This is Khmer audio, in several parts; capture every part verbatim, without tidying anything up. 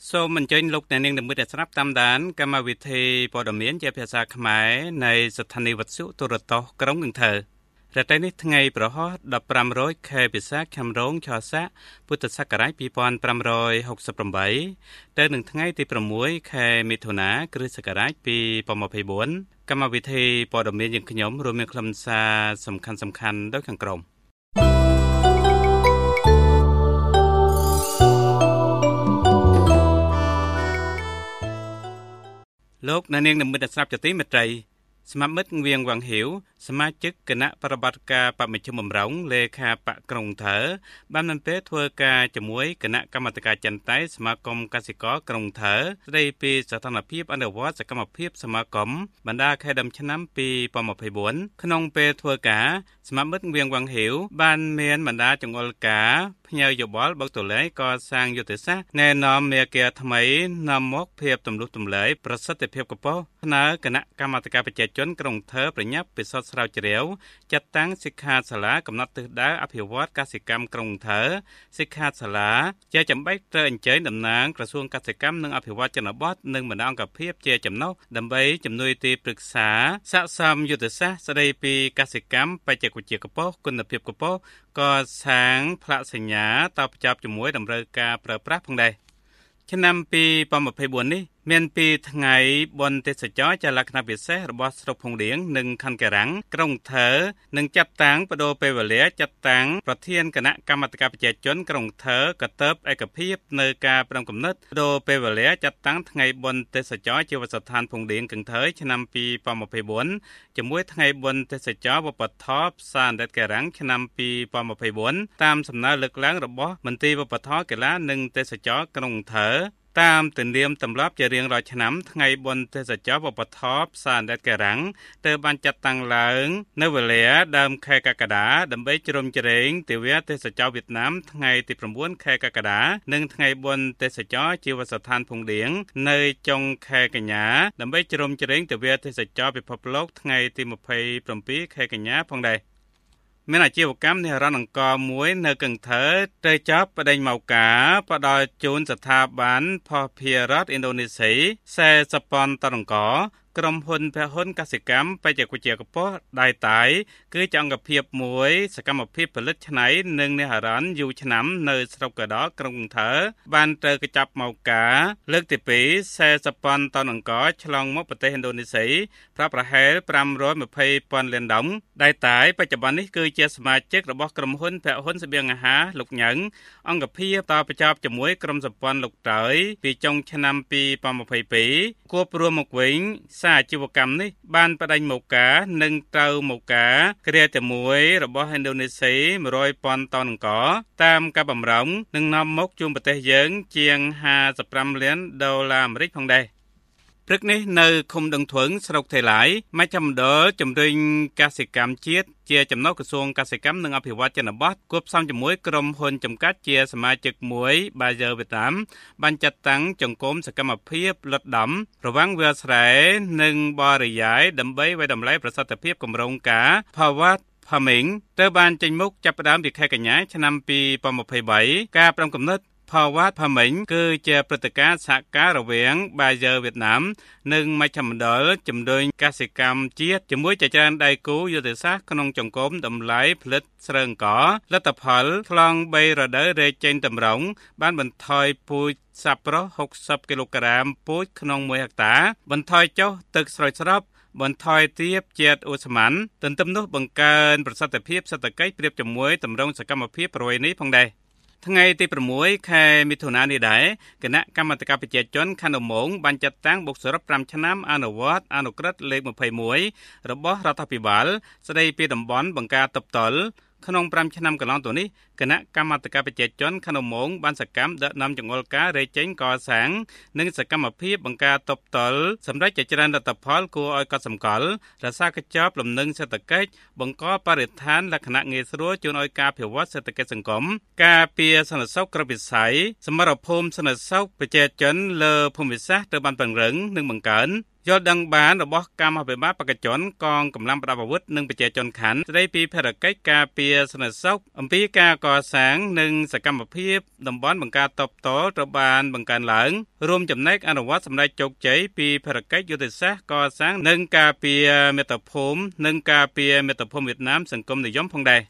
សូមអញ្ជើញលោកអ្នកនាងដើម្បីស្ដាប់តាមដានកម្មវិធីព័ត៌មានជាភាសាខ្មែរនៃស្ថានីយ៍វិទ្យុទូរទស្សន៍ក្រុងកន្ធើរតែនេះថ្ងៃប្រហោះដប់ប្រាំរយខែពិសាខំរងឆស័កពុទ្ធសករាជពីរពាន់ប្រាំរយហកសិបប្រាំទៅនឹងថ្ងៃទីប្រាំមួយខែមិថុនាគ្រិស្តសករាជពីរពាន់ยี่สิบสี่កម្មវិធីព័ត៌មានយើងខ្ញុំរួមមានខ្លឹមសារសំខាន់សំខាន់ដូចខាងក្រោមលោកអ្នកនាងនឹងមានស្រាប់ចទីមេត្រីស្មាមិត្តវៀងវ៉ាងហៀវសមាជិកគណៈប្រតិបត្តិការបមិជ្ឈមបំរុងលេខាបកក្រុងថើបានបានពេលធ្វើការជាមួយគណៈកម្មាធិការចិនតៃសមាគមកសិករក្រុងថើស្ដីពីស្ថានភាពអនុវត្តសកម្មភាពសមាគមបណ្ដាខែដើមឆ្នាំពីរពាន់ยี่สิบสี่ក្នុងពេលធ្វើការសមាមិត្តវៀងវ៉ាងហៀវបានមានបណ្ដាចង្អុលការផ្ញើយោបល់បើកទលែងកសាងយុទ្ធសាស្ត្រណែនាំមេគាថ្មីនាំមកភាពទម្លុះទម្លែងប្រសិទ្ធភាពខ្ពស់ស្នើគណៈកម្មាធិការប្រជាជនក្រុងថើប្រញាប់ពិសោធន៍ស្រាវជ្រាវចាត់តាំងសិក្ខាសាលាកំណត់ទិសដៅអភិវឌ្ឍកសិកម្មក្រុងថើសិក្ខាសាលាជាចាំបាច់ត្រូវអញ្ជើញតំណាងក្រសួងកសិកម្មនិងអភិវឌ្ឍជនបទនិងបណ្ដាអង្គភាពជាចំណុះដើម្បីជំនួយទីប្រឹក្សាស័ក្តិសមយុទ្ធសាស្ត្រស្ដីពីកសិកម្មបច្ចេកវិទ្យាខ្ពស់គុណភាពខ្ពស់ក៏សាងផ្លាកសញ្ញាតបចាប់ជាមួយតម្រូវការប្រើប្រាស់ផងដែរឆ្នាំពីរពាន់ยี่สิบสี่នេះមានពីថ្ងៃបុណ្យទេសចរជាលក្ខណៈពិសេសរបស់ស្រុកភុងរៀងនិងខណ្ឌកេរាំងក្រុងថើនឹងចាត់តាំងបដូរពេលវេលាចាត់តាំងប្រធានគណៈកម្មាធិការប្រជាជនក្រុងថើកតើបឯកភាពនៅការប្រំកំណត់បដូរពេលវេលាចាត់តាំងថ្ងៃបុណ្យទេសចរជាវត្តស្ថានភុងរៀងកន្ធើឆ្នាំពីរពាន់ยี่สิบสี่ជាមួយថ្ងៃបុណ្យទេសចរវប្បធម៌ផ្សារអណ្ដែតកេរាំងឆ្នាំពីរពាន់ยี่สิบสี่តាមសំណើលើកឡើងរបស់មន្ត្រីវប្បធម៌កីឡានិងទេសចរក្រុងថើតាមទំនៀមទម្លាប់ជារៀងរាល់ឆ្នាំថ្ងៃបុណ្យទេសចរវប្បធម៌ផ្សារអណ្ដែតកេរាំងត្រូវបានចាត់តាំងឡើងនៅវេលាដើមខែកក្កដាដើម្បីជ្រោមជ្រែងទិវាទេសចរវៀតណាមថ្ងៃទីប្រាំបួនខែកក្កដានិងថ្ងៃបុណ្យទេសចរជីវស្ថានភុងរៀងនៅចុងខែកញ្ញាដើម្បីជ្រោមជ្រែងទិវាទេសចរពិភពលោកថ្ងៃទីยี่สิบเจ็ดខែកញ្ញាផងដែរមានអាជីវកម្មនេះរ៉ាន់អង្គរមួយនៅកន្ធើត្រូវចាប់បដិញមកការផ្ដល់ជូនស្ថាប័នភស្តុភាររដ្ឋឥណ្ឌូនេស៊ីសេសប៉ុនតអង្គរក្រុមហ៊ុនភហ៊ុនកសិកម្មបច្ចេកវិទ្យាខ្ពស់ដៃតៃគឺជាអង្គភាពមួយសកម្មភាពផលិតឆ្នៃនិងនេះរ៉ាន់យូរឆ្នាំនៅស្រុកកដោក្រុងថើបានត្រូវកចាប់មកការលើកទីពីរសេសប៉ុនតអង្គរឆ្លងមកប្រទេសឥណ្ឌូនេស៊ីប្រាប់ប្រហែលប្រាំរយยี่สิบពាន់លានដុល្លារដៃតៃបច្ចុប្បន្ននេះគឺជាសមាជិករបស់ក្រុមហ៊ុនភហ៊ុនស្បៀងអាហារលោកញ៉ឹងអង្គភាពតបចាប់ជាមួយក្រុមសម្ព័ន្ធលោកតើយពីចុងឆ្នាំពីរពាន់ยี่สิบสองគួបរួមមកវិញអាជីវកម្មនេះបានបដិញមកការនិងត្រូវមកការគ្រាតែមួយរបស់ឥណ្ឌូនេស៊ីមួយរយពាន់តនអង្គរតាមការបម្រុងនឹងនាំមកជូនប្រទេសយើងជាងห้าสิบห้าលានដុល្លារអាមេរិកផងដែរព្រឹកនេះនៅឃុំដងធួងស្រុកថៃឡៃមជ្ឈមណ្ឌលជំរុញកសិកម្មជាតិជាចំណុចក្រសួងកសិកម្មនិងអភិវឌ្ឍជនបទគួបផ្សំជាមួយក្រុមហ៊ុនចំកាត់ជាសមាជិកមួយBayer Vietnamបានចាត់តាំងចង្គមសកម្មភាពលត់ដំរវាងវាលស្រែនិងបរិយាយដើម្បីវាយតម្លៃប្រសិទ្ធភាពគម្រោងការផាវ៉ាត់Farming ត្រូវបានចេញមុខចាប់ផ្ដើមពីខែកញ្ញាឆ្នាំពីរពាន់ยี่สิบสามការប្រំកំណត់Forward Farming គឺជាព្រឹត្តិការណ៍សហការរវាង Bayer Vietnam និងមជ្ឈមណ្ឌលជំរុញកសិកម្មជាតិជាមួយជាច្រើនដៃគូយុទ្ធសាស្ត្រក្នុងចង្គមតម្លៃផលិតស្រូវអង្ករលទ្ធផលខ្លងបីរដូវរែកចេញតម្រង់បានបន្ថយពូជសាប្រុសหกสิบគីឡូក្រាមពូជក្នុងមួយហិកតាបន្ថយចុះទឹកស្រោចស្រពបន្ថយទាបជាតិអូស្មန်ទន្ទឹមនោះបង្កើនប្រសិទ្ធភាពសេដ្ឋកិច្ចប្រៀបជាមួយតម្រង់សកម្មភាពប្រវេណីផងដែរថ្ងៃទីប្រាំមួយខែមិថុនានេះដែរគណៈកម្មាធិការប្រជាជនខណ្ឌឧម៉ោងបានចាត់តាំងបុកសរុបប្រាំឆ្នាំអនុវត្តអនុក្រឹត្យលេខยี่สิบเอ็ดរបស់រដ្ឋាភិបាលស្ដីពីតំបន់បង្ការទប់ទល់ក្នុងប្រាំឆ្នាំកន្លងទៅនេះគណៈកម្មាធិការប្រជាជនខណ្ឌឧម៉ោងបានសកម្មដឹកនាំចង្អុលការរែកចេញកសាងនិងសកម្មភាពបង្ការទប់ទល់សម្រាប់ជាច្រើនលទ្ធផលគួរឲ្យកត់សម្គាល់រក្សាកញ្ចប់លំនឹងសេដ្ឋកិច្ចបង្កបរិស្ថានលក្ខណៈងាយស្រួលជួយឲ្យការអភិវឌ្ឍសេដ្ឋកិច្ចសង្គមការពារសន្តិសុខគ្រប់វិស័យសមរភូមិសន្តិសុខប្រជាជនលើភូមិសាស្ត្រត្រូវបានពង្រឹងនិងបង្កើនយល់ដឹងបានរបស់កម្មអភិបាលបកជនកងកម្លាំងប្រដាប់អាវុធនិងប្រជាជនខណ្ឌស្ដីពីភារកិច្ចការពារសន្តិសុខអំពីការកសាងនិងសកម្មភាពតំបន់បង្ការតបតល់ត្រូវបានបង្កើនឡើងរួមចំណែកអនុវត្តសម្ដេចជោគជ័យពីភារកិច្ចយុទ្ធសាស្ត្រកសាងនិងការពារមាតុភូមិនិងការពារមាតុភូមិវៀតណាមសង្គមនិយមផងដែរ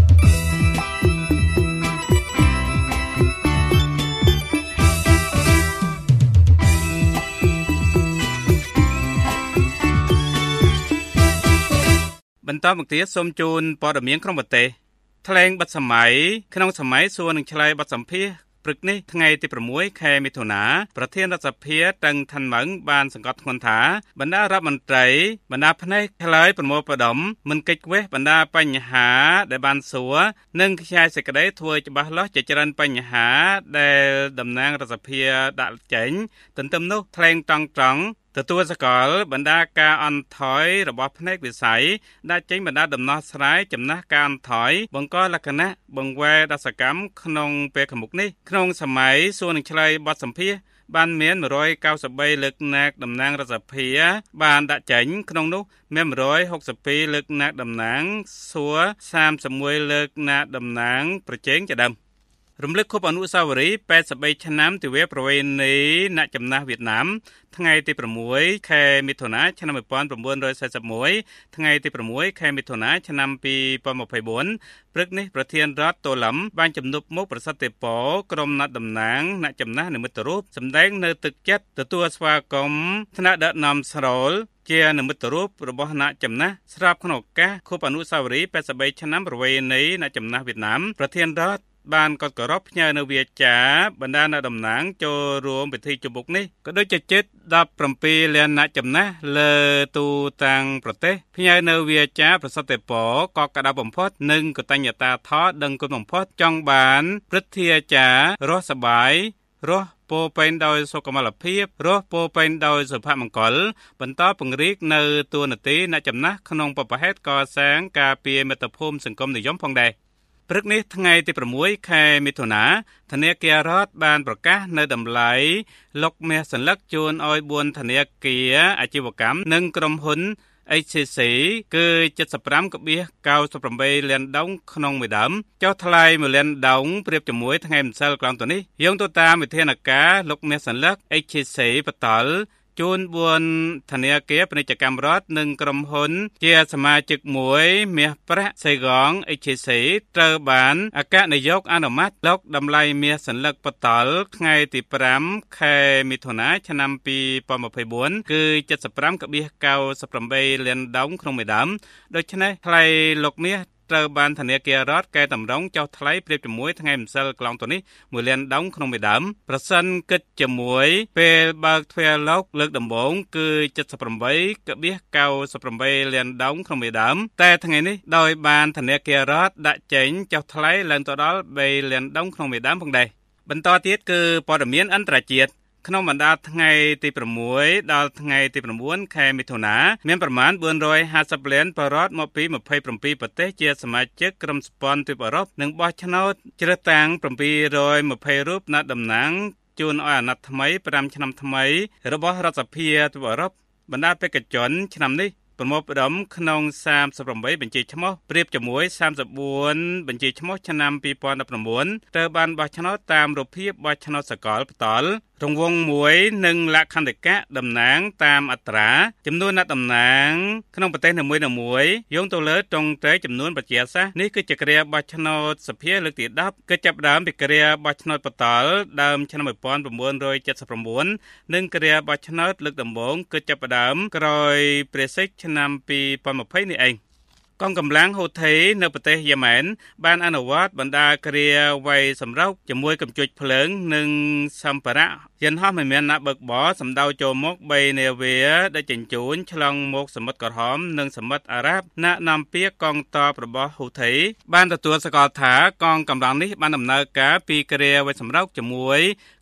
បន្តមកទៀតសូមជូនព័ត៌មានក្នុងប្រទេសថ្លែងបិទសម័យក្នុងសម័យសួរនឹងឆ្លើយបទសម្ភាសន៍ព្រឹកនេះថ្ងៃទីប្រាំមួយខែមិថុនាប្រធានរដ្ឋសភាតឹងថាន់ម៉ឹងបានសង្កត់ធ្ងន់ថាបណ្ដារដ្ឋមន្ត្រីបណ្ដាផ្នែកឆ្លើយប្រមូលផ្ដុំមិនកិច្ចវេះបណ្ដាបញ្ហាដែលបានសួរនិងខ្ចាយសេចក្តីធ្វើច្បាស់លាស់ជាច្រើនបញ្ហាដែលតំណាងរដ្ឋសភាដាក់ចេញទន្ទឹមនោះថ្លែងតង់ត្រង់ទទួលសកលបណ្ដាការអន់ថយរបស់ផ្នែកវិស័យដាក់ចេញបណ្ដាដំណោះស្រាយចំណាស់ការអន់ថយបង្កលក្ខណៈបង្វែរដសកម្មក្នុងពេលខាងមុខនេះក្នុងសម័យសួរនឹងឆ្លើយបទសម្ភាសន៍បានមានមួយរយកៅសិបបីលើកណាកតំណាងរដ្ឋសភាបានដាក់ចេញក្នុងនោះមានមួយរយហុកសិបពីរលើកណាកតំណាងសួរសាមសិបមួយលើកណាកតំណាងប្រជែងជាដើមរំលឹកខួបអនុស្សាវរីយ៍แปดสิบបីឆ្នាំទិវាប្រវេណីអ្នកចំណាស់វៀតណាមថ្ងៃទីប្រាំមួយខែមិថុនាឆ្នាំmột nghìn chín trăm bốn mươi mốtថ្ងៃទីប្រាំមួយខែមិថុនាឆ្នាំពីរពាន់ยี่สิบสี่ព្រឹកនេះប្រធានរដ្ឋតូឡឹមបានជំនួបមុខប្រសិទ្ធិពរក្រុមណាត់តំណាងអ្នកចំណាស់និមិត្តរូបសម្ដែងនៅទឹកចិត្តទទួលស្វាគមន៍ថ្នាក់ដឹកនាំស្រូលជានិមិត្តរូបរបស់អ្នកចំណាស់ស្រាប់ក្នុងឱកាសខួបអនុស្សាវរីយ៍แปดสิบបីឆ្នាំប្រវេណីអ្នកចំណាស់វៀតណាមប្រធានរដ្ឋបានកត់គោរពផ្ញើនៅវាចាបណ្ដាអ្នកតំណាងចូលរួមពិធីជុំមុខនេះក៏ដូចជាជិតដប់ប្រាំពីរលានអ្នកចំណាស់លើទូទាំងប្រទេសផ្ញើនៅវាចាប្រសិទ្ធិពរក៏កដៅបំផុតនិងកតញ្ញតាថតដឹងគុណបំផុតចង់បានព្រឹទ្ធាចារ្យរស់សប្បាយរស់ពោពេញដោយសុខុមាលភាពរស់ពោពេញដោយសុភមង្គលបន្តពង្រីកនៅតួនាទីអ្នកចំណាស់ក្នុងបព្វហេតុកសាងការពារមាតុភូមិសង្គមនិយមផងដែរព្រឹកនេះថ្ងៃទីប្រាំមួយខែមិថុនាធនាគាររដ្ឋបានប្រកាសនៅតម្លៃលុកមាសសន្លឹកជូនឲ្យបួនធនាគារអាជីវកម្មនិងក្រុមហ៊ុន เอช ซี ซี គឺ เจ็ดสิบห้าจุดเก้าแปด លានដុងក្នុងមួយដើមចុះថ្លៃមួយលានដុងប្រៀបជាមួយថ្ងៃម្សិលកន្លងទៅនេះយោងទៅតាមវិធានការលុកមាសសន្លឹក เอช ซี ซี បន្តជូនបួនធនាគារពាណិជ្ជកម្មរដ្ឋនិងក្រុមហ៊ុនជាសមាជិកមួយមាសប្រាក់សេកង เอช ซี ซี ត្រូវបានអគ្គនាយកអនុម័តលុកតម្លៃមាសសន្លឹកបតលថ្ងៃទីប្រាំខែមិថុនាឆ្នាំពីរពាន់ยี่สิบสี่គឺ เจ็ดสิบห้าจุดเก้าแปด លានដុងក្នុងមួយដើមដូច្នេះថ្លៃលុកមាសត្រូវបានធនាគាររដ្ឋកែតម្រង់ចុះថ្លៃប្រៀបជាមួយថ្ងៃម្សិលកន្លងទៅនេះមួយលានដុងក្នុងមួយដើមប្រសិនគិតជាមួយពេលបើកទ្វារលុកលើកដំបូងគឺ เจ็ดสิบแปดจุดเก้าแปด លានដុងក្នុងមួយដើមតែថ្ងៃនេះដោយបានធនាគាររដ្ឋដាក់ចេញចុះថ្លៃឡើងទៅដល់បីលានដុងក្នុងមួយដើមផងដែរបន្តទៀតគឺព័ត៌មានអន្តរជាតិក្នុងបណ្ដាថ្ងៃទីប្រាំមួយដល់ថ្ងៃទីប្រាំបួនខែមិថុនាមានប្រមាណbốn trămห้าสิบលានប្រជាពលរដ្ឋមកពីยี่สิบเจ็ดប្រទេសជាសមាជិកក្រុមសម្ព័ន្ធទ្វីបអឺរ៉ុបនិងបោះឆ្នោតជ្រើសតាំងเจ็ดร้อยยี่สิบរូបអ្នកតំណាងជូនឲ្យអាណត្តិថ្មីប្រាំឆ្នាំថ្មីរបស់រដ្ឋសភាទ្វីបអឺរ៉ុបបណ្ដាបេក្ខជនឆ្នាំនេះប្រមូលផ្ដុំក្នុងសាមសិបប្រាំបីបញ្ជីឈ្មោះប្រៀបជាមួយសាមសិបបួនបញ្ជីឈ្មោះឆ្នាំពីរពាន់ដប់ប្រាំបួនត្រូវបានបោះឆ្នោតតាមរូបភាពបោះឆ្នោតសកលផ្ទាល់រង្វង់មួយនិងលក្ខន្តិកៈតំណាងតាមអត្រាចំនួនអ្នកតំណាងក្នុងប្រទេសនីមួយៗយោងទៅលើត្រង់ត្រេចំនួនប្រជាសាស្ត្រនេះគឺជាគ្រាបោះឆ្នោតសភាលើកទីដប់គឺចាប់ផ្ដើមពីគ្រាបោះឆ្នោតបន្ទាល់ដើមឆ្នាំmột nghìn chín trămเจ็ดสิบเก้าនិងគ្រាបោះឆ្នោតលើកដំបូងគឺចាប់ផ្ដើមក្រោយព្រះសិទ្ធឆ្នាំពីរពាន់ยี่สิบនេះឯងកងកម្លាំងហូថេនៅប្រទេសយេម៉ែនបានអនុវត្តបណ្ដាគ្រាវាយសម្រុកជាមួយកំជុចភ្លើងនិងសម្ភារៈយន្តហោះមិនមានអ្នកបើកបរសម្ដៅចូលមកបីនាវាដែលជញ្ជូនឆ្លងមកសមុទ្រក្រហមនិងសមុទ្រអារ៉ាប់អ្នកនាំពាក្យកងទ័ពរបស់ហូថេបានទទួលសកលថាកងកម្លាំងនេះបានដំណើរការពីគ្រាវាយសម្រុកជាមួយ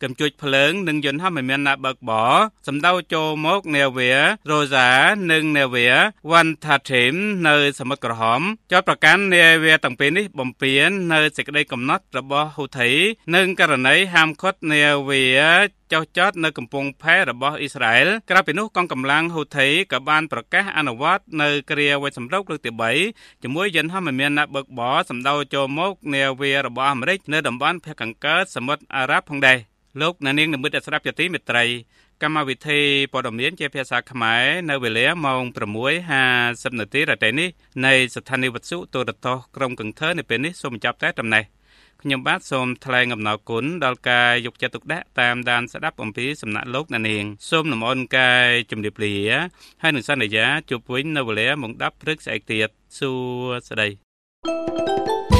កំជួចភ្លើងនិងយន្តហោះមិនមានណាបើកបរសម្ដៅចូលមកនាវា Rosa និងនាវា Wantatim នៅសមុទ្រក្រហមចោទប្រកាន់នាវាទាំងពីរនេះបំពាននៅសេចក្តីកំណត់របស់ហ៊ូធីនិងករណីហាមឃាត់នាវាចោះចតនៅកំពង់ផែរបស់អ៊ីស្រាអែលក្រៅពីនោះកងកម្លាំងហ៊ូធីក៏បានប្រកាសអនុវត្តនៅគ្រាវាយសម្រុកលើកទីបីជាមួយយន្តហោះមិនមានណាបើកបរសម្ដៅចូលមកនាវារបស់អាមេរិកនៅតំបន់ភាគខាងកើតសមុទ្រអារ៉ាប់ផងដែរលោកអ្នកនាងនិមិត្តស្រាប់ជាទីមេត្រីកម្មវិធីព័ត៌មានជាភាសាខ្មែរនៅវេលាម៉ោង ប្រាំមួយហាសិប នាទីរាត្រីនេះនៃស្ថានីយ៍វិទ្យុទូរទស្សន៍ក្រុងកង្ធើនៅពេលនេះសូមចាប់តែតំណេះខ្ញុំបាទសូមថ្លែងអំណរគុណដល់ការយកចិត្តទុកដាក់តាមដានស្ដាប់អំពីសំណាក់លោកអ្នកនាងសូមលំអរកាយជំរាបលាហើយនឹងសន្យាជួបវិញនៅវេលាម៉ោង ដប់ ព្រឹកស្អែកទៀតសួស្តី